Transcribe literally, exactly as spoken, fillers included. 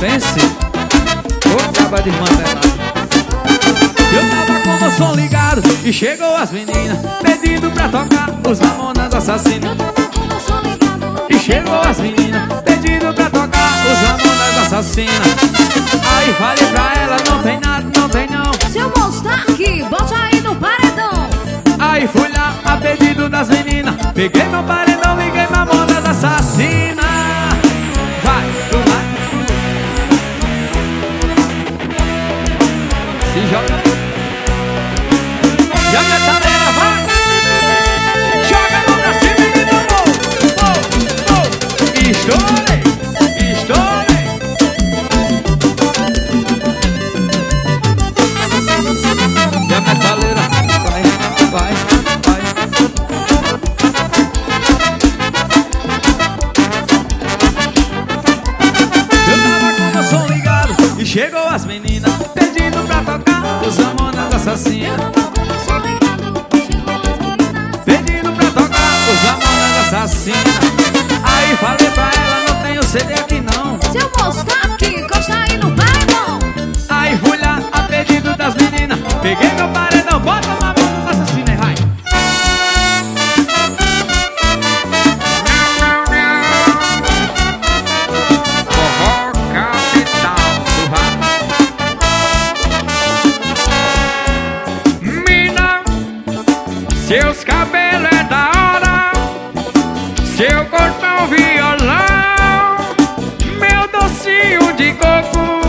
Pense, ô caba desmantelado. Eu tava com o som ligado e chegou as meninas pedindo pra tocar os Ramonas Assassinos. E chegou as meninas pedindo pra tocar os Ramonas Assassinas. Aí falei pra ela, não tem nada, não tem não. Seu moço tá aqui, bote aí no paredão. Aí fui lá a pedido das meninas, peguei meu paredão, liguei Mamonas Assassinas. Vai, tu vai. Se joga. Joga essa leira, vai. Joga a mão pra cima e me amor. Oh, oh. Estourei, estourei. Joga essa leira, vai, vai, vai. Eu tava com o som ligado e chegou as meninas pedindo pra tocar os Ramonas Assassinas. Pedindo pra tocar os Ramonas Assassinas. Aí falei pra ela, não tenho C D aqui não. Seu moço tá aqui, encosta aí no paredão. Aí fui lá a pedido das meninas, peguei meu paredão, bota Mamonas Assassinas e vai. Forró capital do rap. Mina, seus cabelos é da hora, seu corpo é um violão, meu docinho de coco.